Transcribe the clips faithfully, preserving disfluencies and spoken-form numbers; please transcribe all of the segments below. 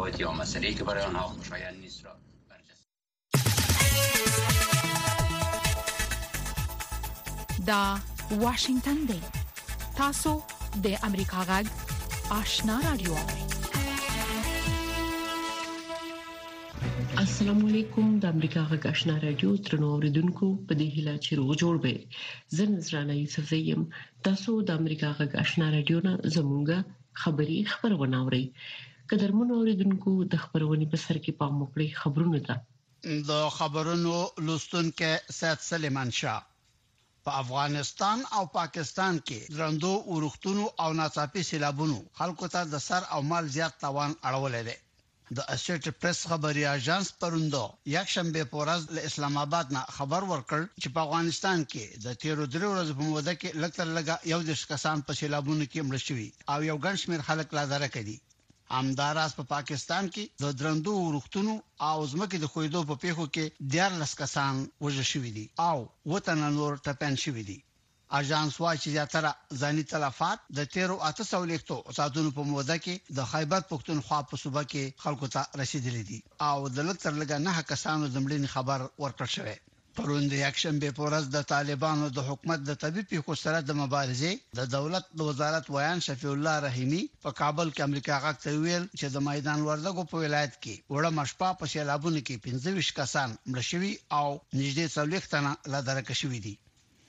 متفاوت یا مسئله‌ای که برای آنها خوشایند نیست را برجسته. دا واشنگتن دی تاسو د امریکا غږ آشنا رادیو. السلام علیکم. د امریکا غږ آشنا رادیو ترنو اوریدونکو په دې هیله چې روغ جوړ به زه نذرانه یوسف زیم. تاسو د امریکا غږ آشنا رادیو نه زموږه خبری خبرونه اورئ. قدرمن اوریدونکو د خبرونې په سر کې پام وکړئ. خبرونه ده د خبرونو لوستونکو سید سلیمان شاه. په افغانستان او پاکستان کې درندو ورښتونو او ناڅاپي سیلابونو خلکو ته د سر او مال زیات تاوان اړولې ده. د اسوسییټډ پریس خبري اژانس پروندو یک شنبه په ورځ له اسلام آباد نه خبر ورکړ چې په افغانستان کې د تیرو درې ورځې په موده کې لکتر لګا یو د کسان په سیلابونو کې مړ شوي او یو ګڼ شمېر خلک لا دره کړي. همداراز په پا پاکستان کې د درندو ورښتونو او ځمکې د خویدو په پیښو کې دیارلس کسان وژل شوي دي او وطن نور ټپيان شوي دي. اژانس وايي چې زیاتره ځاني تلفات د تیرو اته سو لیکتو ساتونو په موده کې د خیبر پختونخوا په صوبه کې خلکو ته رسیدلي دي او د لکتر لګا نه کسانو د مړینې خبر ورکړ شوی. پروند یک شنبه په ورځ د طالبانو د حکومت د طبيب پیښو سره د مبارزې د دولت د وزارت ویان شفیع الله رحیمی په کابل کې امریکا غاک ته ویل چې د میدان وردګو په ولایت کې وړه مشپا په سیلابونو کې پنځه ویشت کسان مړ شوي او نږدې څلوېښت تنه لا درک شوي دي.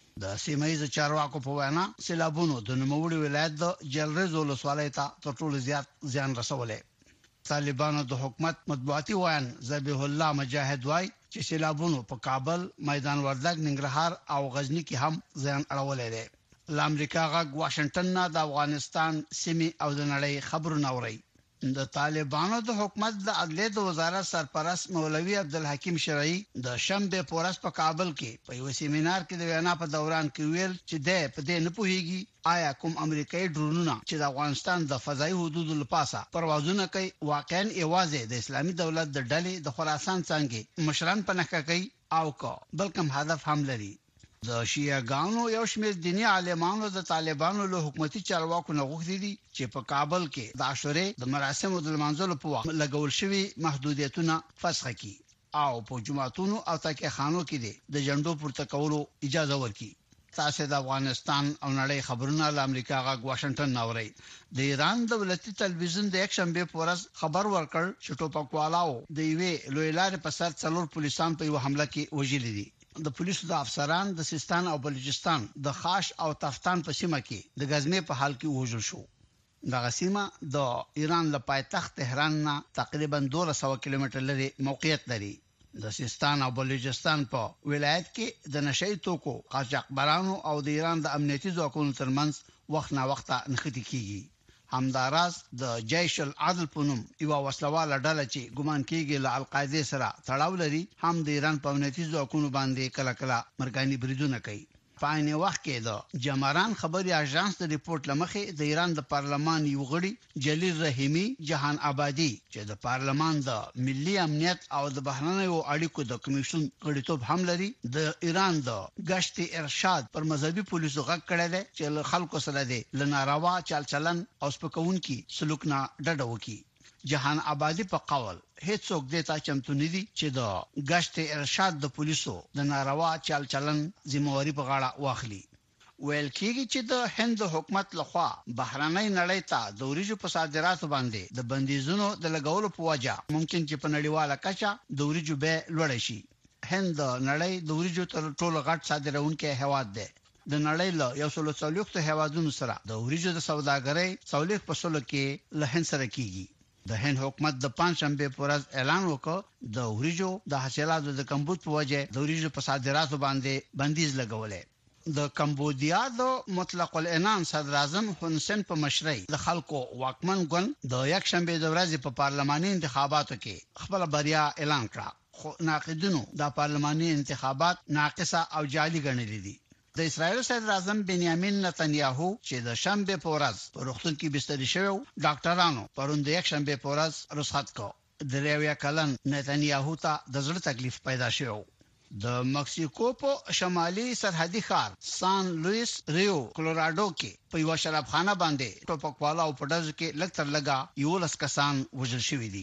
د سیمایي چارواکو په وینا سیلابونو د نوموړي ولایت د جلریزو ولسوالۍ ته تر ټولو زیات زیان رسولې. طالبانو د حکومت مطبوعاتي ویان ذبیح الله مجاهد وای چې سیلابونو په کابل، میدان وردګ، ننګرهار او غزنی کې هم زیان اړولې ده. د امریکا غږ واشنگټن نه د افغانستان سیمې او د نړۍ خبرونه اوري. د طالبانو د حکومت د عدلیې د وزارت سرپرست مولوی عبدالحکیم شرعی د شنبه په ورځ په کابل کې په یو سیمینار کې د وینا په دوران کې ویل چې د په دې نه پوهیږي آیا کوم امریکایي ډرونونه چې د افغانستان د فضایي حدودو لپاسه پروازونه کوي واقعا ایوازې د اسلامي دولت د ډلې د خراسان څنګه مشران په نخښه کوي او کو بلکې هدف هم لري. د شیعاګانو یو شمېر دینی عالمانو د طالبانو له حکومتي چارواکو نه غوښتي دي چې په کابل کې د عاشورې د مراسمو د لمانځلو په وخت لګول شوی محدودیتونه فسخ کړي او په جمعتونو او تکیه خانو کې دي د جنډو پورته کولو اجازه ورکړي. تاسو د افغانستان او نړۍ خبرونه له امریکا غا واشنگټن ناوړي. د ایران دولتي تلویزیون د یک شنبه په ورځ خبر ورکړ چې ټوپکوالو د یوې لوی لارې په سر څلور پولیسان په یو حمله کې وژل دي. د پولیسو د افسران د سیستان او بلوچستان د خاش او تفتان په سیمه کې د غزمې په حال کې وژل شو. دغه سیمه د ایران له پایتخت تهران نه تقریبا دوه سوه کیلومتر لري موقعیت لري. د سیستان او بلوچستان په ولایت کې د نشئی توکو قاچاقبرانو او د ایران د امنیتي ځواکونو ترمنځ وخت نه وخت نښتې کیږي. همداراز د جیش العدل په نوم یو وسلواله ډله چې ګمان کیږي له القاعده سره تړاو لري هم د ایران په امنیتي ځواکونو باندې کله کله مرګاني بریدونه کوي. په عین وخت کې د جماران خبري اژانس د ریپورت لمخې د ایران د پارلمان یو غړي جلیل رحیمی جهان آبادی چې د پارلمان د ملي امنیت او د بهرنیو اړیکو د کمیشن غړیتوب هم لري د ایران د گشت ارشاد پر مذهبي پولیسو غږ کړی دی چې خلکو سره د لناروا چال چلن او سپکون کی سلوک نه ډډه وکړي. جهان آبادی په قول هیڅوک دې چمتو نه دي چې د گشت ارشاد د پولیسو د ناروا چال چلن ذمہواری په غاړه واخلي. ویل کېږي چې د هند حکومت لخوا بهرنۍ نړۍ ته د وریجو په صادراتو باندې د بندیزونو د لګولو په وجه ممکن چې په نړیواله کچه د وریجو بیه لوړه شي. هند نړۍ د وریجو تر ټولو غټ صادرونکي هیواد دی. د نړۍ له یو سل څلوېښت هیوادونو سره د وریجو د سوداګرۍ څلوېښت په سلو کې له هند سره کیږي. د هند حکومت د پنځشنبه په ورځ اعلان وکړ د وریجو د حاصلاتو د کمبود په وجه د وریجو په صادراتو باندې بندیز لګولې. د کمبودیا د مطلق العنان صدر اعظم هون سن په مشرۍ د خلکو واکمن ګوند د یک شنبه د ورځې په پارلماني انتخاباتو کې خپل بریا اعلان کړ. خو ناقدونو د پارلماني انتخابات ناقصه او جعلي ګڼلې دي. د اسرائیل صدر اعظم بنیامین نتنیاهو چې د شنبه په ورځ په روغتون کې بستر شوی ډاکټرانو پروند یک شنبه په ورځ رخصت کو. د ریویا کلن نتنیاهو ته د زړه تکلیف پیدا شو. د مکسیکو په شمالي سرحدي ښار سان لوئیس ریو کلوراډو کې په یو شرابخانه باندې ټوپکوالا او پډز کې لکتر لگا یو لس کسان وژل شوی دي.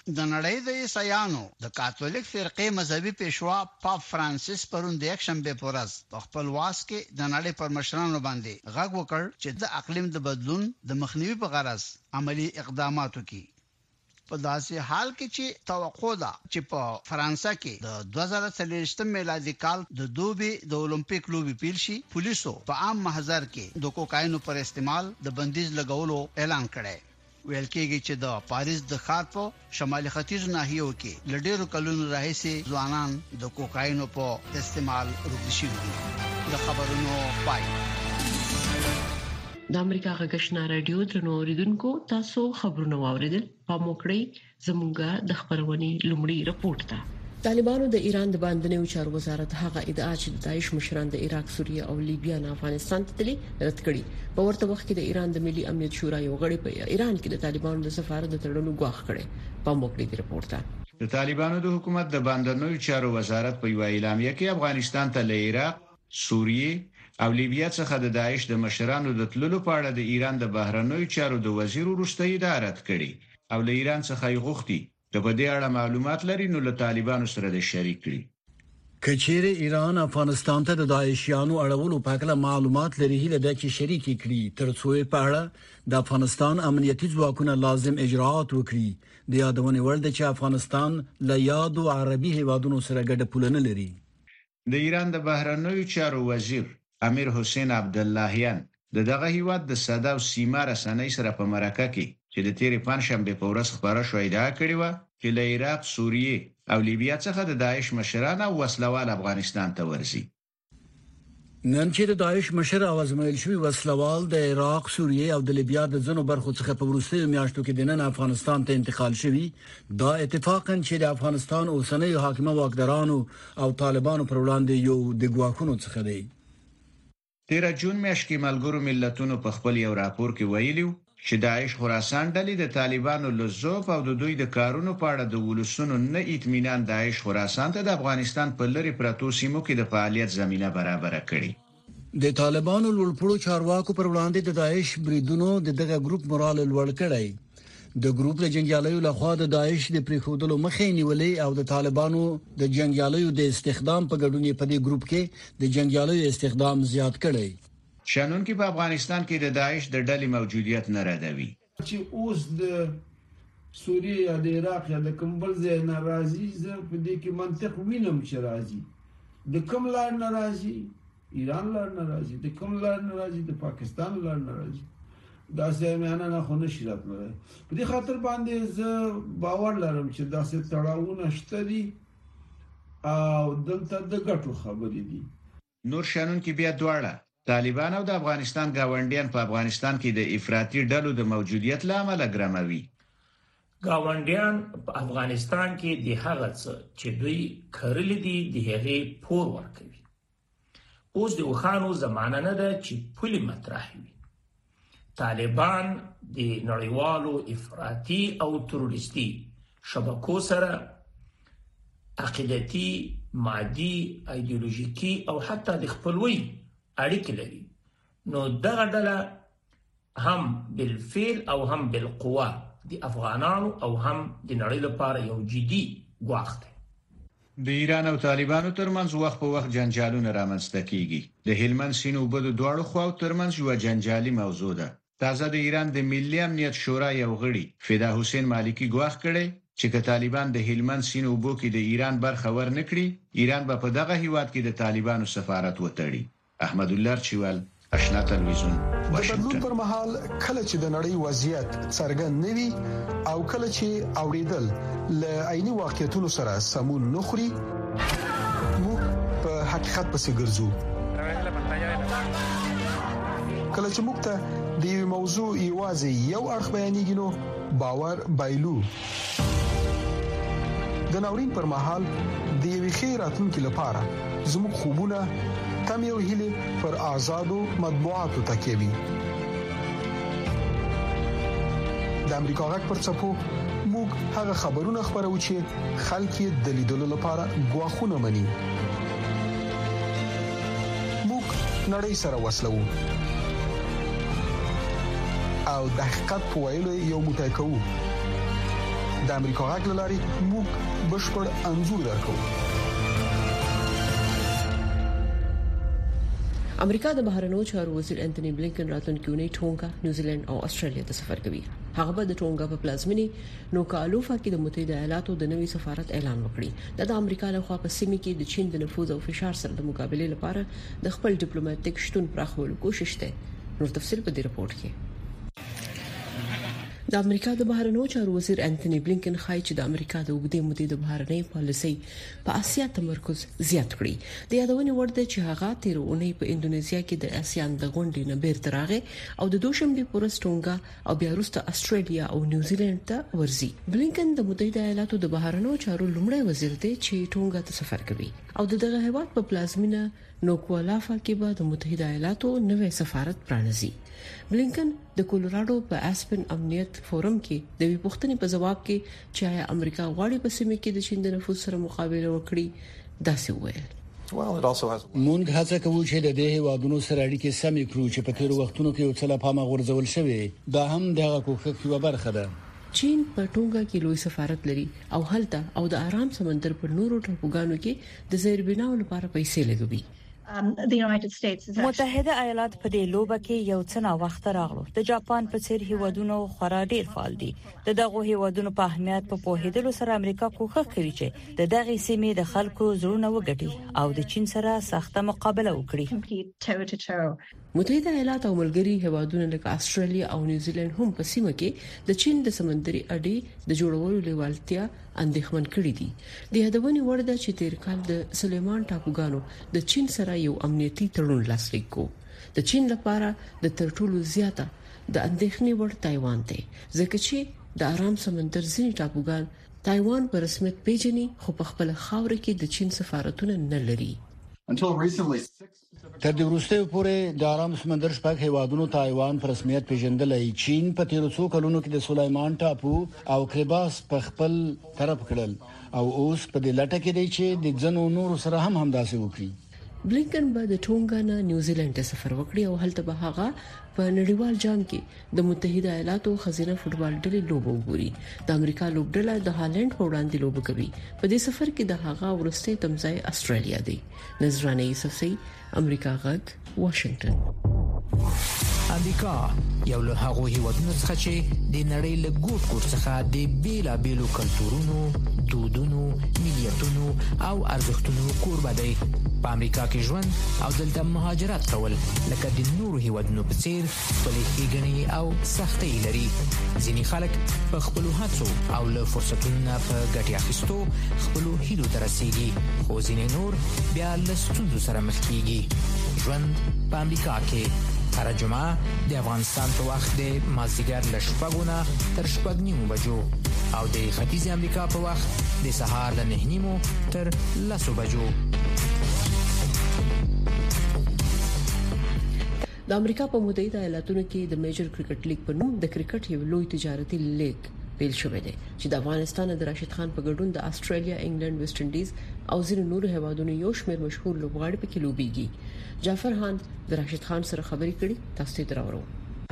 د نړۍ د عیسایانو د کاتولیک فرقې مذهبي پیشوا پاپ فرانسیس پرون د یک شنبه په ورځ په خپل واس کې د نړۍ پر مشرانو باندې غږ وکړ چې د اقلیم د بدلون د مخنیوي په غرض عملی اقدامات وکړي. په داسې حال کې چې توقع ده چې په فرانسه کې د دوه زره څلوېښت میلادي کال د دوبي د اولمپیک لوبي پیل شي، پولیسو په عام محضر کې د کوکاینو پر استعمال د بندیز لګولو اعلان کړی. ویل کېږي چې د پاریس د ښار په شمالي ختیځ ناحیو کې لډیرو کلونو راهیسې ځوانان د کوکاینو په استعمال روږدي شوي دي. د خبرونو پای. د امریکا غږشنا رادیو ترنو اوریدونکو تاسو خبرونه واوریدل. په موکړی زموږه د خبرونې لومړی رپورت ده. طالبانو د ایران د باندنیو چارو وزارت هغه ادعا چې د داعش مشران د عراق، سوریه او لیبیا نه افغانستان ته تللي رد کړي. په ورته وخت کې د ایران د ملي امنیت شورا یو غړي په ایران کې د طالبانو د سفارت د تړلو غواخ کړي. په موکړی د رپورت ده. د طالبانو د حکومت د باندنیو چارو وزارت په یو اعلامیه کې افغانستان ته له عراق، سوریه او لیبیا څخه د داعش د مشرانو د تللو په اړه د ایران د بهرنیو چارو د وزیر وروستي ادارت کړي او له ایران څخه یې غوښتي چې په دې اړه معلومات لري نو له طالبانو سره د شریک کړي. کچېره ایران افغانستان ته د داعشیانو اړولو په اړه معلومات لري هله د چې شریک کړي ترڅو په اړه د افغانستان امنیتي ځواکونه لازم اجراءات وکړي. د یادونه ورده چې افغانستان له یادو عربي هیوادونو سره ګډه پولنه لري. د ایران د بهرنیو چارو وزیر امیر حسین عبداللهیان د دغه هیواد د صدا او سیما رسنۍ سره په مرکه کې چې د تیرې پنځشنبه په ورځ خبره شوې ده کړې و چې له عراق، سوریه او لیبیا څخه د داعش مشران او وسلوال افغانستان ته ورسي. نن چې د داعش مشر او ازمایل شوی وسلوال د عراق، سوریه او د لیبیا د ځینو برخو څخه په وروستیو میاشتو کې د نن افغانستان ته انتقال شوی، دا اتفاقاً چې د افغانستان اوسنۍ حاکمه واکدارانو او طالبانو پر وړاندې یو د ګواښونو څخه دی. تیر جون میاشت کې ملګرو ملتونو په خپل یو راپور کې ویلي چې داعش خراسان ډلې د طالبانو لزوف او د دوی د کارونو په اړه د ولسونو نه اطمینان داعش خراسان ته د افغانستان په لری پراتو سیمو کې د فعالیت زمينه برابر کړي. د طالبانو لوړپوړو چارواکو پر وړاندې د داعش بریدونو د دغه ګروپ مورال لوړ کړی. د ګروپ د جنگیالیو لخوا د داعش د پریخودلو مخې نیولې او د طالبانو د جنگیالیو د استخدام په ګډون په دې ګروپ کې د جنگیالیو استخدام زیات کړی. شانون کې په افغانستان کې د داعش د ډلې موجودیت نه ردوي چې اوس د سوریه یا د عراق یا د کومبل ځای ناراضي زه په دې کې منطق وینم چې راځي د کوم لار ناراضي، ایران لار ناراضي، د کوم لار ناراضي، د پاکستان لار ناراضي. دا سیمانه نه خو نشي راتلای. په دې خاطر باندې زه باور لرم چې دا څه تړاوونه شته دي او دلته د ګټو خبرې دي. نور شانون کې بیا دواړه طالبان او د افغانستان گاونډیان په افغانستان کې د افراطي ډلو د موجودیت لامل ګرموي. گاونډیان په افغانستان کې د هغه څه چې دوی کړل دي د هغې پور ورکوي. اوس د وخانو زمانه نه ده چې پولي مطرح وي. طالبان د نړیوالو افراطي او تروریستي شبکو سره عقیدتي، مادي، ایدئولوژیکي او حتی د خپلوي اړیکې لري. نو دغه ډله هم بالفعل او هم بالقوه د افغانانو او هم د نړۍ لپاره یو جدي ګواښ دی. د ایران او طالبانو ترمنځ وخت په وخت جنجالونه رامنځته کیږي. د هلمند سیند اوبه د دواړو خواو ترمنځ یو جنجالي موضوع ده. تازه د ایران د ملي امنیت شورا یو غړي فدا حسین مالکی ګواښ کړي چې که طالبان د هلمند سیند اوبو کې د ایران برخه ورنکړي، ایران به په دغه هیواد کې د طالبانو سفارت وتړي. احمد الله چوال، آشنا تلویزیون، واشنگټن. د بدلون پر مهال کله چې د نړۍ وضعیت څرګند نوي او کله چې اوریدل ل عیني واقعیتونو سره سمون نخري، موږ په حقیقت پسې ګرځو. کله چې موږ ته د یو موضوع یوازې یو اړخ بیانېږي نو باور بایلو. د ناورین پر مهال د یوې خیراتونکو لپاره زموږ خوبونه تم یو هیله پر آزادو مطبوعاتو تکیوي. د امریکا غږ پر څپو موږ هغه خبرونه خبرو چې خلک یې د لیدلو لپاره غواخونه مني. موږ نړۍ سره وسلو او د حقیقت په ویلو یو موټی کوو. د امریکا غږ لاري موږ بشپړ انځور درکو. امریکا د بهرنیو چارو وزیر انټونی بلینکن راتلونکي اونۍ ټونګا، نیوزیلند او استرالیا ته سفر کوي. هغه به د ټونګا په پلازمینی نوکالوفا کې د متحده ایالاتو د نوي سفارت اعلان وکړي. د امریکا لخوا په سیمه کې د چین د نفوذ او فشار سره د مقابله لپاره د خپل ډیپلوماټیک شتون پراخولو کوشش ده. نور تفصيل په دې رپورت کې. د امریکا د بهرنیو چارو وزیر انټونی بلینکن خای چې د امریکا د وګړي مدې د بهرنۍ پالیسۍ په اسیا تمرکز زیات کړی. د یادونې وړ ده چې هغه تیر اونۍ په انډونیزیا کې د آسیان د غونډې نه بیرته راغی او د دوشنبه پر ټونګا او بیا وروسته استرالیا او نیوزیلند ته ورځي. بلینکن د متحده ایالاتو د بهرنیو چارو لومړی وزیر دی چې ټونګا ته سفر کوي او د دغه هیواد په پلازمینه نوکالوفا کې به د متحده ایالاتو نوې سفارت پرانیزي. بلینکن د کولراډو په اسپن امنیت فورم کې د وی پوښتنې په جواب کې چې آیا امریکا غواړي په سیمه کې د چین د نفوذ سره مقابله وکړي داسې وویل. مونږ هڅه کوو چې د دې هیوادونو سره اړیکې سمې کړو چې په تیر وختونو کې یو څه لا پامه غورځول شوی. دا هم دغه کوښښ یو برخه ده. چین په ټونګا کې لوی سفارت لري او هلته او د آرام سمندر پر نورو ټاپوګانو کې د زیربناو لپاره پیسې لګوي. متحده ایالات په دې لوبه کې یو څه نا وخت راغلو. د جاپان په څیر هیوادونو خورا ډیر فعال دي. د دغه هیوادونو په اهمیت په پوهېدلو سره امریکا کوښښ کوي چې د دغه سیمې د خلکو زړونه وګټي او د چین سره سخته مقابله وکړي. متحده ایالات او ملګری هیوادونه لکه استرالیا او نیوزیلند هم په سیمه کې د چین د سمندري اډې د جوړولو لیوالتیا اندېښمن کړي دي. د یادونې وړ ده چې تیر کال د سلیمان ټاپوګانو د چین سره یو امنیتي تړون لاسلیک کو. د چین لپاره د تر ټولو زیاته د اندېښنې وړ تایوان دی، ځکه چې د آرام سمندر ځینې ټاپوګان تایوان په رسمیت پیژني خو په خپل خاور کې د چین سفارتونه نه لري. تر دې وروسته پورې د آرام سمندر شپږ هیوادونو تایوان پر رسمیت پیژندلای. چین په تیر څو کلونو کې د سلیمان ټاپو او کریباس په خپل طرف کړل او اوس په دې لټه کې دی چې د ځنو نورو سره هم همداسې وکړي. بلینکن به د ټونګا نه نیوزیلند ته سفر وکړي او هلته به هغه په نړیوال جام کې د متحده ایالاتو خزینه فوټبال ډلې لوبو وګوري. د امریکا لوبډله د هالند په وړاندې لوبه کوي. په دې سفر کې د هغه ورسته تمځای استرالیا دی. نظرانه یوسفزئی، امریکا غږ، واشنگټن. امریکا یو له هغه هیوادونو څخه چې د نړۍ له ګوټ ګوټ څخه د بیلا بیلو کلتورونو، دودونو، ملیتونو او ارزښتونو کوربه دی. په امریکا کې ژوند او دلته مهاجرت کول لکه د نورو هیوادونو په څیر خپلې ښېګڼې او سختۍ لري. ځینې خلک په خپلو هڅو او له فرصتونو په ګټې اخیستو خپلو هیلو ته رسیږي، خو ځینې نور بیا له ستونزو سره مخ کیږي. ژوند په امریکا کې هر جمعه د افغانستان په وخت د مازدیګر له شپږو نه تر شپږ نیمو بجو او د ختیځ امریکا په وخت د سهار له نه نیمو تر لسو بجو. د امریکا په متحده ایالاتونو کې د میجر کرکټ لیګ په نوم د کرکټ یو لوی تجارتي لیګ پیل شوی دی چې د افغانستان د راشد خان په ګډون د استرالیا، انګلند، ویسټ انډیز او ځینو نورو هیوادونو یو شمېر مشهور لوبغاړي پکې لوبيږي. جعفر خان د راشد خان سره خبرې کړې، تاسو ته دراوړو.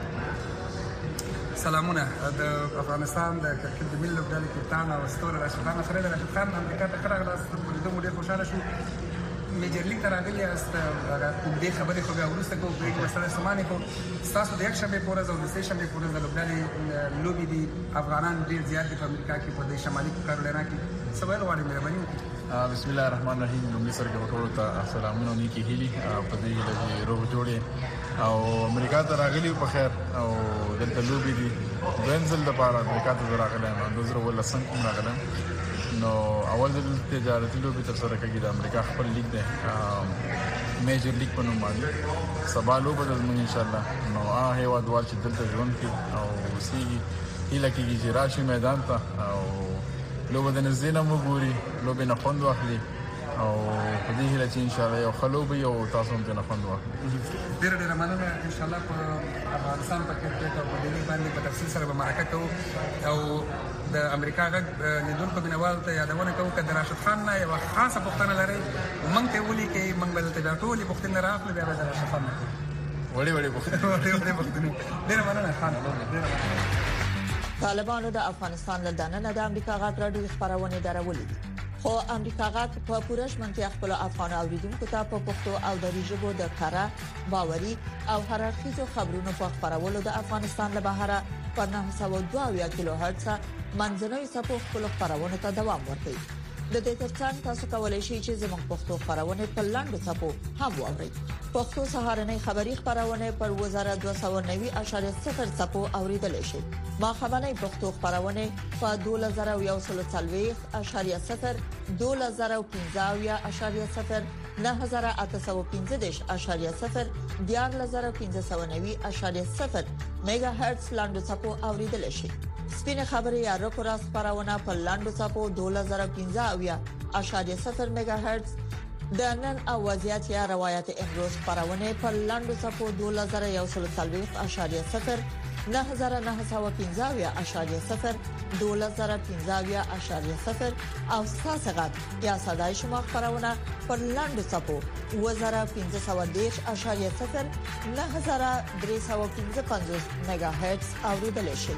سلامونه. د افغانستان د کرکټ د ملي لوبډلې کپتان او ستوره راشد خان سره د راشد خان امریکا ته راغلاست. په دې موږ ډېر خوشاله شو. میجر لیګ ته راغلی است. هغه دې خبرې خو بیا وروسته کوو. په مسله سمانه کو تاسو د یک شنبه پورز او د سه شنبه پورز د لوبډلې لوبي دي افغانان ډېر زیات په امریکا کې په شمالي کارولینا کې سوال وړي مهرباني وکړئ. بسم الله الرحمن الرحیم. لومړی سره ټول ته سلامونه نیکی هیلي په دې لږه روغ جوړې او امریکا ته راغلی په خیر او دلته لوبي دي بنزل د پاره امریکا ته راغلی نو د زړه ولا سم کوم راغلی نو اول د تجارتي لوبي تر سره کوي د امریکا خپل لیګ ده میجر لیګ په نوم باندې سبا لوبه د ان شاء الله نو هغه هیواد وال چې دلته ژوند کوي او سی هیله کوي چې راشي میدان ته او لوبه د نزدینه مو ګوري لوبه نه خوند واخلي او په دې هیله چې ان شاء الله یو خلوب یو تاسو هم نه خوند واخلي. ډېر ډېر مننه. ان شاء الله په افغانستان په کې ته په دې باندې په تفصیل سره به مرکه کوو او د امریکا غږ لیدونکو بنوال ته یادونه کوو چې د راشد خان نه یو خاصه پوښتنه لري. مونږ ته ولي کې مونږ بل ته ټولې پوښتنې راغلي بیا د راشد خان وړي وړي پوښتنې وړي وړي پوښتنې. ډېر مننه خان. ډېر مننه. طالبانو د افغانستان له دننه د امریکا غاټ راډیو خبرونه درولې خو امریکا غاټ په پوره شمنتیا خپل افغان اوریدونکو ته په پښتو او دری ژبه د کارا باوري او هررخیزو خبرونو په خبرولو د افغانستان له بهره په نهه سوه دوه کیلو هرتز منځنوي سپو خپل خبرونه ته دوام ورکوي. د دې ترڅنګ تاسو کولای شئ چې زموږ پښتو خبرونه په لاندو څپو هم واورئ. پښتو سهارنۍ خبری خبرونه پر وزارت دوه سوه نوي اعشاریه صفر څپو اوریدل شي. ما خبرنۍ پښتو خبرونه په دوه زره یو سل څلوېښت اعشاریه صفر دوه زره پنځه اعشاریه صفر نه زره اته سوه پنځه اعشاریه صفر دیار زره پنځه سوه نوي اعشاریه صفر میگا هرتز لاندو څپو اوریدل شي. سپینه خبري یا رکو راس خبرونه په لاندو څپو دوه زره پنځه اعشاریه صفر میگا هرتز د نن او وضعیت یا روایت امروز خبرونه په لاندو څپو دوه زره یو سل څلوېښت اعشاریه صفر نه زره نه سوه پنځه اعشاریه صفر دوه زره پنځه اعشاریه صفر او ساسغت یا صداي شما خبرونه په لاندو څپو دوه زره پنځه سوه دېرش اعشاریه صفر نه زره درې سوه پنځه پنځوس میگا هرتز اوریدل شي.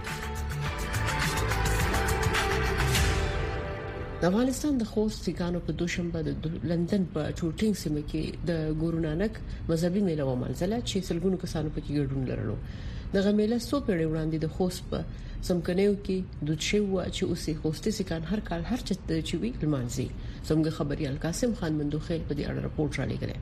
د افغانستان د خوست سیکانو په دوشنبه د لندن په چورټینګ سیمه کې د ګورو نانک مذهبي میله ومنځله چې سلګونو کسانو پکې ګډون لرلو. دغه میله څو پیړۍ وړاندې د خوست په سمکنیو کې د شیو چې اوسې خوستي سیکان هر کال هر چت چې وی لمانځي. څنګه خبريال قاسم خان مندوخیل په دې اړه راپورټ را لګره.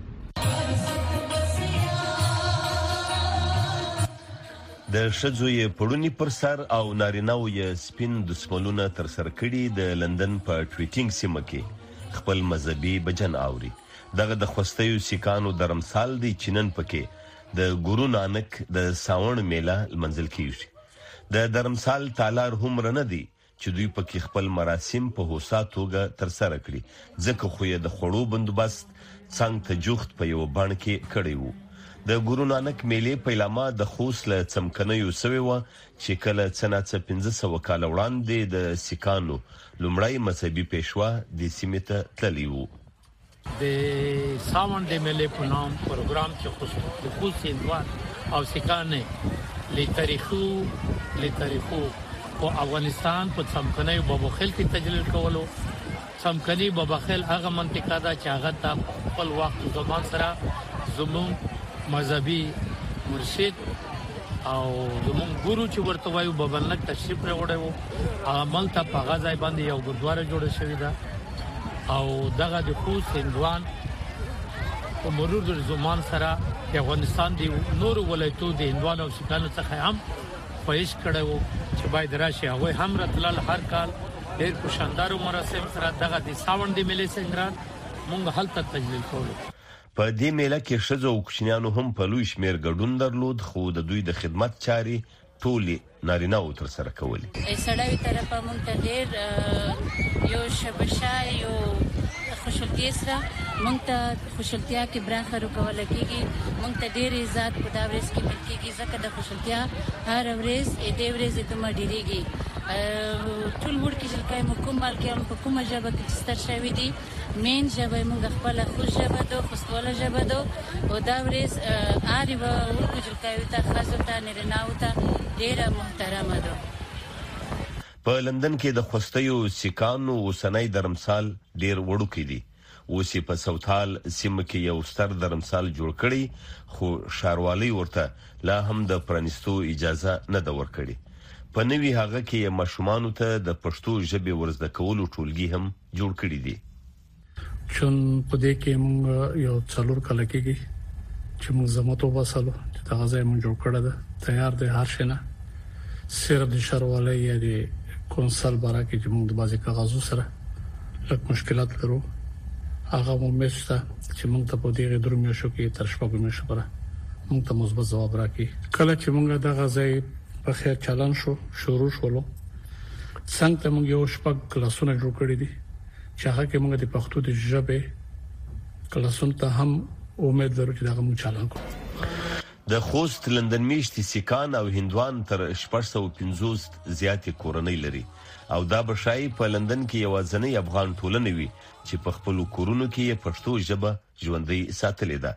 د شذوی پړونی پر سر او نارینهو یې سپین د سملونه تر سر کړي د لندن په ټریټینګ سیمه کې خپل مذهبي بجن اوري. دغه د خوستیو سیکانو درمسال دی چینن پکې د ګورو نانک د ساون میله منزل کیږي. د درمسال تالار هم رنه دي چې دوی پکې خپل مراسم په هوسا توګه تر سره کړي ځکه خو یې د خړو بندوبست څنګه ته جوخت په یو باندې کې کړی وو. د ګورو نانک میله پیلامه د خوست له څمکنیو سوي و چې کله څنګه پنځه سوه کال وړاندې د سیکانو لومړی مذهبي پېشوا د سیمې ته تللی وو. د ساون د میله په نام پروګرام چې خصوصي خصوصي او سیکانه لتاریخو لتاریخو او افغانستان په څمکنیو باباخیل کې تجلیل کولو. څمکنی باباخیل هغه منطقه ده چې هغه ته خپل وخت زمان سره زمون مذهبي مرشد او زمون ګورو چې ورته وایو بابلنک تشریف راوړی وو. عمل ته په غځای باندې یو ګردواره جوړه شوې ده او دغه د خوست هندوان په مرور د زمان سره د افغانستان د نورو ولایتو د هندوان او سیکانو څخه هم پېښ کړو چې باید راشي. هغه هم راتلل هر کال ډېر په شاندارو مراسم سره دغه د ساون د ملي سنگران مونږ هلته تجلیل کوو. په دې میله کې شذو او کوچنیانو هم په لوی شمیر ګډون درلود خو د دوی د خدمت چاري ټولي نارینه او تر سره کولې. سړی طرفه مونږ ته ډېر یو شبشه یو خوشالتي سره مونږ ته خوشالتیا کې برخه ورکول کېږي. مونږ ته ډېر عزت په دا ورځ کې ملکيږي ځکه د خوشالتیا هر ورځ دې ورځ ته مډيريږي. ټول ورکی چې کای مکمل کې هم په کومه ژبه کې ستر شوی دي مین ژبه موږ خپل خوش ژبه دو خوستواله ژبه دو او دا ورځ اړ و ورکی چې کای ته خاصه ته نه ته ډیره محترمه ده. په لندن کې د خوستیو سیکانو وسنۍ درمسال ډیر وړوکی دي. اوسې په سوتال سیمه کې یو ستر درمسال جوړ کړي خو شاروالي ورته لا هم د پرانستو اجازه نه دا ورکړي. په نوي هغه کې ماشومان ته د پښتو ژبې ورزده کولو ټولګي هم جوړ کړي دي. چون په دې کې موږ یو څلور کال کېږي چې موږ زموږ وسالو چې دا ځای موږ جوړ کړی ده تیار دی هر شي نه صرف د شاروالي یا د کونسل بارا کې چې موږ د بازي کاغذو سره لږ مشکلات لرو. هغه مو مېسته چې موږ ته په دې درو میاشتو کې تر شپږ میاشتو پورې موږ ته مثبت ځواب راکړي. کله چې موږ د غځای په خیر چالان شو شروع شولو څنګه موږ یو شپږ کلاسونه جوړ کړی دي چې هغه کې موږ د پښتو د ژبې کلاسونه ته هم امید لرو چې دا موږ چالان کوو. د خوست لندن میشتي سیکان او هندوان تر شپږ سوه پنځوس زیاتې کورنۍ لري او دا بشای په لندن کې یو ځنې افغان ټولنه وي چې په خپل کورونو کې پښتو ژبه ژوندۍ ساتلې ده.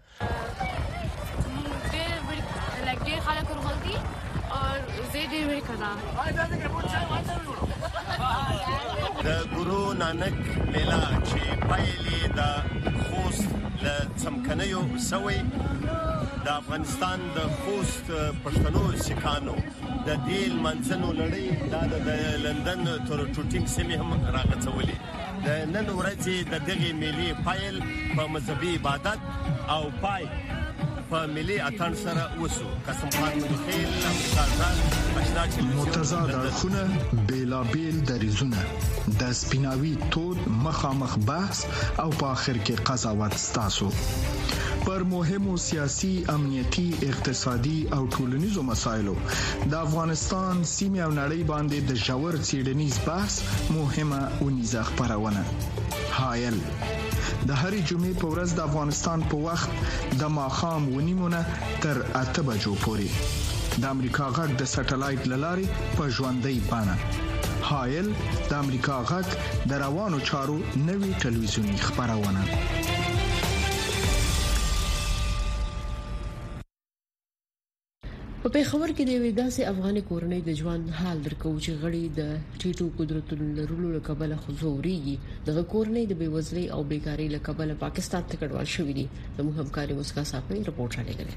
د ګورو نانک میلا چې پایلې د خوست له څمکنیو سوي د افغانستان د خوست پښتنو سکانو د دیل منځنو لړۍ د لندن تر ټوټینګ سیمه هم راغڅولې د نن ورځې د دغه ملي پایل په مذهبي عبادت او پای په ملي اتن سره وسو قسم خان مخیل امریکایان متضاد اړخونه بیلابیل دریزونه د سپیناوي تود مخامخ بحث او په اخر کې قضاوت ستاسو پر مهمو سیاسي امنیتي اقتصادي او ټولنیزو مسایلو د افغانستان سیمه او نړۍ باندې د ژور څېړنیز بحث مهمه اونیزه خبرونه حایل د هرې جمعې په ورځ د افغانستان په وخت د ماښام ونیمونه تر اته بجو پورې د امریکا غږ د سټلایټ للارې په ژوندۍ بانه حایل د امریکا غږ د روانو چارو نوي ټلویزیونی خبرونه په پیښور کې د یوې داسې افغاني کورنۍ د ژوند حال درکو چې غړي د ټیټو قدرتونو لرلو لکبله خزوريږي د کورنۍ د بیوزلۍ او بیکاری لکبله پاکستان ته کډوال شوې دي د همکاري مسکا صاحب رپورټ را لګره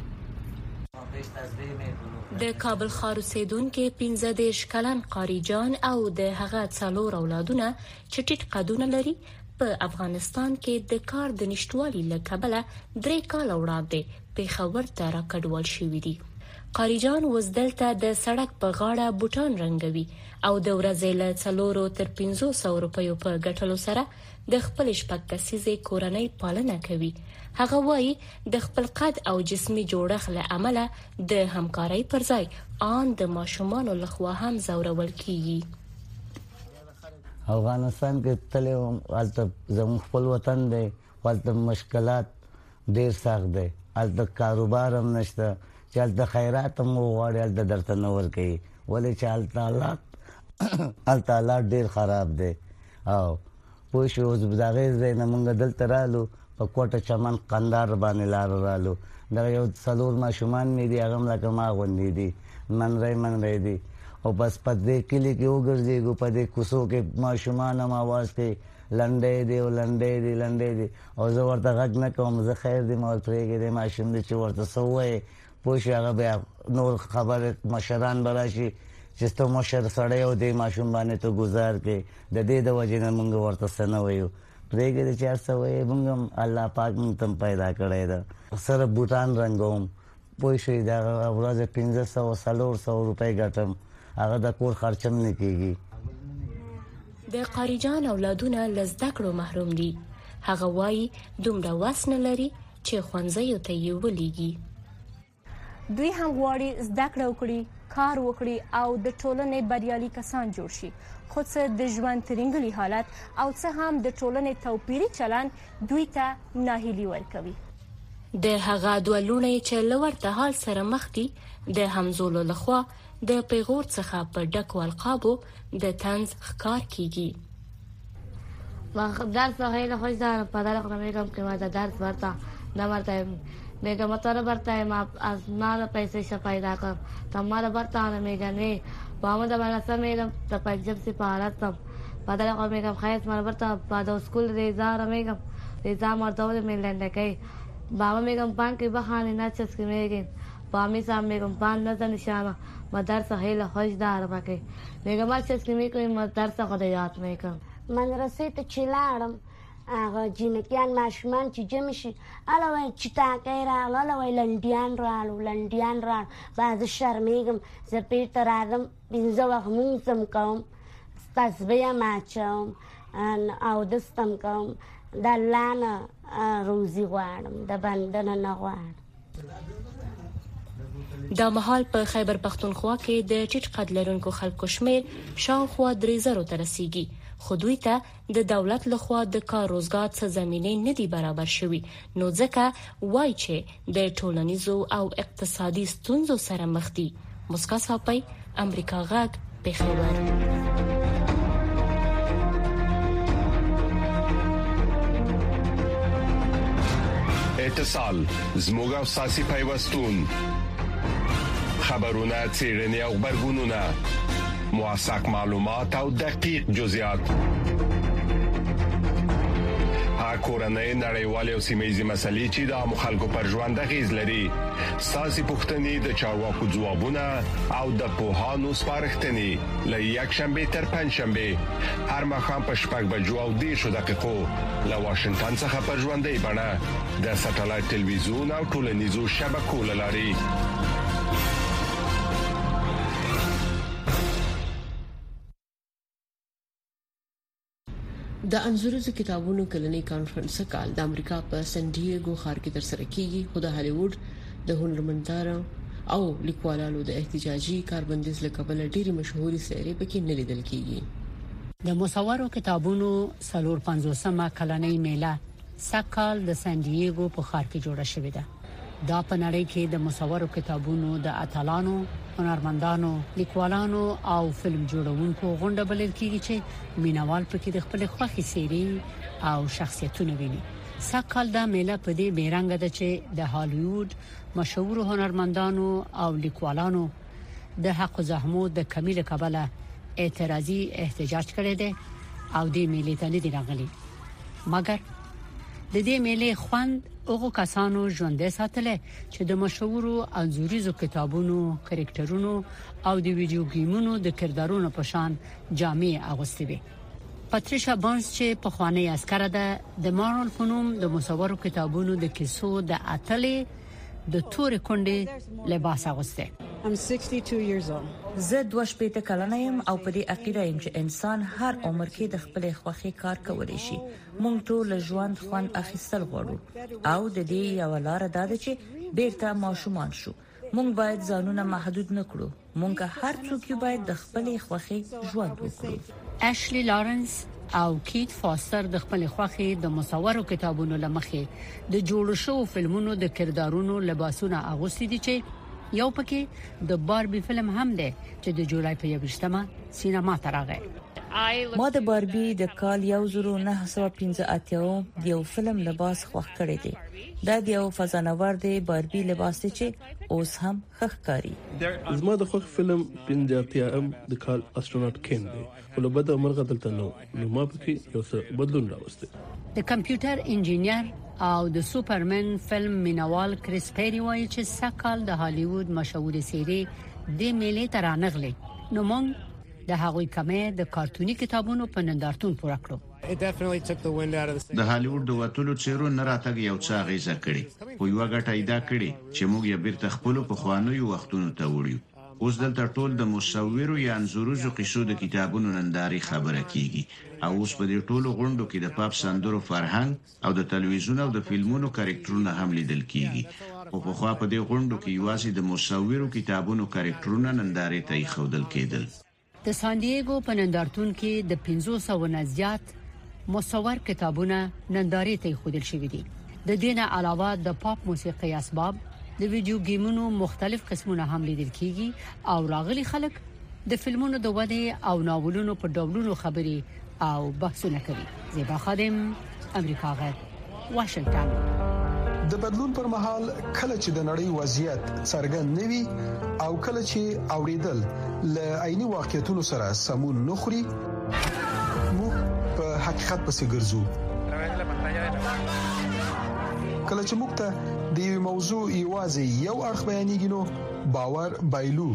د کابل ښار اوسیدونکو پنځه دیرش کلن قاری جان او د هغه څلور اولادونه چې ټیټ قدونه لري په افغانستان کې د کار د نشټوالي لکبله درې کال وړاندې پیښور ته راکډوال شوې دي. قاری جان وزدلته د سړک په غاړه بوټان رنګوي او د ورځې له څلورو تر پنځو سوو روپیو په ګټلو سره د خپل شپږ کسیزې کورنۍ پالنه کوي. هغه وایي د خپل قد او جسمي جوړښت له امله د همکارۍ پر ځای آن د ماشومان لخوا هم زورول کیږي. افغانستان کې تل الته زموږ خپل وطن دی، ولته مشکلات ډیر سخت دي، الته کاروبار هم نشته، چې الته خیرات هم وغواړي الته درته نه ورکوي، ولې چې الته حالات الته حالات ډیر خراب دي. او پوه شو اوس د هغې ځای نه موږ دلته رالو په کوټه چمن قندار باندې لار رالو، دغه یو څلور ماشومان مې دي، هغه هم لکه ما غوندې دي، منری منری دي، او بس په دې کلي کې وګرځېږو، په دې کوڅو کې ماشومان هم اواز کوي لنډۍ دی او لنډۍ دی لنډۍ دی، او زه ورته غږ نه کوم، زه خیر دی ما ورته پرېږدې ماشوم دی چې ورته څه ووایې پوه شو، هغه بیا نور خبرې مشران به راشي چې ته مشر سړی او دې ماشوم باندې ته ګزار کې، د دې د وجې نه موږ ورته څه نه وایو، پرېږدې چې هر څه وایې، موږ هم الله پاک موږ ته پیدا کړی ده. سره بوټان رنګوم پوه شوې، د هغه ورځې پنځه سوه څلور سوه روپۍ ګټم، هغه د کور خرچم نه کېږي. د قاری جان اولادونه له زده کړو محروم دي. هغه وایي دومره وس نه لري چې ښوونځیو ته یې ولیږي. دوی هم غواړي زده کړه وکړي، کار وکړي او د ټولنې بریالي کسان جوړ شي، خو څه د ژوند ترنګلي حالت او څه هم د ټولنې توپیري چلند دوی ته ناهیلي ورکوي. د هغه دوه لوڼې چې له ورته حال سره مخ دي د همزولو لخوا د پیغور څخه په ډکو القابو د طنز ښکار کیږي. درس خیلی خوش دارم، پدر خودم میگم که من درس برتا نبرتایم، میگم تو رو برتایم از من پیسه پیدا کنم، تا من رو برتا میگم نه با من در مدرسه میرم تا پنجم سپارتم، پدر خودم میگم خیلی من برتا بعد اسکول ریزا رو میگم ریزا مردود میلندگی، بابا میگم پان کی بخانی نچس کی میگین با می سام میگم پان نزن نشانه مدرسه خیلی خوش دارم که میگم نچس کی میکنیم مدرسه خود یاد میکنم. مدرسه ته چې لاړم هغه جنکیان ماشومان چې جمع شي اله وایي چټاکی راغلو، اله وایي لنډیان رالو لنډیان رالو، بعضې شرمېږم، زه بېرته راځم پنځه وخت لمونځ هم کوم، تسبیح هم اچوم، اودس هم کوم، د الله نه روزي غواړم، د بنده نه نه غواړم. دا مهال په خیبر پختونخوا کې د ټیټ قد لرونکو خلکو شمیر شاوخوا درې زرو ته رسیږي، خو دوی ته د دولت لخوا د کار روزګار څه زمینې نه دي برابر شوي، نو ځکه وایي چې د ټولنیزو او اقتصادي ستونزو سره مخ دي. مسکا صاحب، امریکا غږ، پیښور. اتصال زموږ او ساسي پیوستون، خبرونه، څېړنې او خبرګونونه موثق معلومات او دقیق جزئیات. کورنۍ نړیوالې او سیمه‌یزې مسلې چې د مخالکو پر ژوند اغیز لري، ساسي پوښتنې د چارواکو ځوابونه او د پوهانو سپارښتنې له یک شنبه تر پنځ شنبه هر مخام په شپږ بجو او دېرشو دقیقو له واشنگټن څخه په ژوندۍ بڼه د ساتلایت ټلویزیون او ټولنیزو شبکو له لارې. د انځوريزو کتابونو کلنۍ کانفرنس کال د امریکا په سن ډیګو ښار کې ترسره کیږي، خو د هالیوډ د هنرمندانو او لیکوالانو د احتجاجي کاربندیز لکبل ډېری مشهوري سیرې پکې نه لیدل کیږي. د مصورو کتابونو سلور پنځوسمه کلنۍ میله سکال د سن ډیګو په ښار کې جوړه شوې ده. دا په نړۍ کې د مصورو کتابونو د اتلانو، هنرمندانو، لیکوالانو او فلم جوړونکو غونډه بلل کیږي چې مینوال پکې د خپل خوښي سیرې او شخصیتونه ویني. سکال دا میله په دې بیرنګ ده چې د هالیوډ مشهور هنرمندانو او لیکوالانو د حق زحمو د کمی له کبله اعتراضي احتجاج کړی دی او دې میلې ته نه دی راغلي. مګر د دې میلې خوند هغه کسانو ژوندې ساتل چې د مشهور انځوريزو کتابونو، کریکټرونو او د ویډیو گیمونو د کردارونو په شان جامې اغوستې وي. پاتریشا بانس چې په خوانی عسكر ده د مارول فنوم د مصورو کتابونو د کیسو د اتلې د تورې کونډې لباس اغوسته. زه دوه شپېته کلنه یم او په دې عقیده یم چې انسان هر عمر کې د خپل خوښي کار کولی شي. مونږ ټول ژوند خوند اخیستل غواړو او د دې یو لار ده چې بیرته ماشومان شو. مونږ باید ځانونه محدود نکړو. مونږ هر څوک باید د خپل خوښي ژوند وکړو. اشلی لارنس او کیت فاستر د خپل خوښي د مصورو کتابونو لمخې د جوړ شو فلمونو د کردارونو لباسونه اغوستي دي چې یو پکې د باربي فلم هم دی چې د جولای په یوشتمه سینما ته راغی. ما د باربي د کال یو زره نهه سوه پنځه اتیا د یو فلم لباس خوښ کړی دی. دا د یو فضانورد دی باربي لباس چې اوس هم ښکاري. زما د خوښ فلم پنځه اتیا ام د کال استروناټ کین دی. ولوبد مرغه دلته نو نو ما پکې یو څه بدلون راوسته. د کمپیوټر انجینیر او د سوپرمن فلم مینوال کریس پیری وایي چې سکال د هالیوډ مشهور سیری د میلې ترانغلي. نو مونږ د هغوی کمه د کارتونی کتابونو په نندارتون پوره کړو. د هالیوډ د وټولو چیرو نه راتګ یو څه غیزه کړي. خو یو غټه ایدا کړي چې موږ یې بیرته خپل په خوانیو وختونو ته وړو. اوس دلته ټول د مصورو یا انځورو قصو د کتابونو ننداري خبره کیږي. او اوس په دې ټولو غونډو کې د پاپ سندرو فرهنګ او د تلویزیون او د فلمونو کریکټرونه هم لیدل کیږي. او په خوا په دې غونډو کې یوازې د مصورو کتابونو کریکټرونه ننداري ته خودل کېدل. د سان دیګو په نندارتون کې د پنځوس سوه نه زیات مصور کتابونه ننداري ته خودل شوې دي. د دینه علاوه د پاپ موسیقي اسباب، د ویډیو گیمونو مختلف قسمونه هم لیدل کیږي او راغلي خلک د فلمونو د وده او ناولونو په ډولونو خبري او بحثونه کوي. زیبا خادم، امریکا غږ، واشنگټن. د بدلون پر مهال کله چې د نړۍ وضعیت څرګند نوي او کله چې اوریدل ل عیني واقعیتونو سره سمون نخري، موږ په حقیقت پسې ګرځو. کله چې موږ ته د یو موضوع یوازې یو اړخ بیانېږي نو باور بایلو.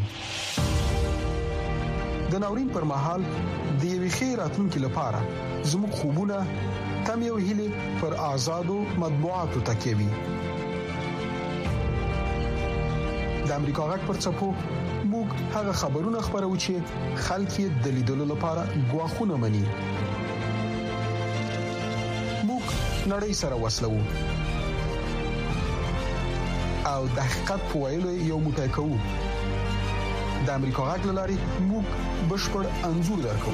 د ناورین پر مهال د یوې خیر راتلونکي لپاره زموږ خوبونه تم یو هیله پر آزادو مطبوعاتو تکیوي. د امریکا غږ پر چپو موږ هغه خبرونه خبرو چې خلک یې د لیدلو لپاره غواخونه مني. موږ نړۍ سره وصلو او د حقیقت په ویلو یو موټی کوو. د امریکا غږ لاري موږ بشپړ انزور درکو.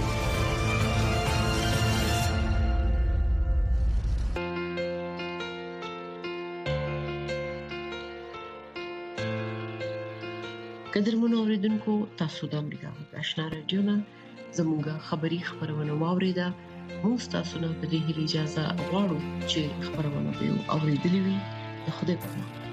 قدرمنو اوریدونکو، تاسو د امریکا غږ آشنا رادیو نه زموږه خبری خبرونه واوریده. موږ تاسو نه په دې اجازه غواړو چې خبرونه به اوریدلې وي. خدای په امان.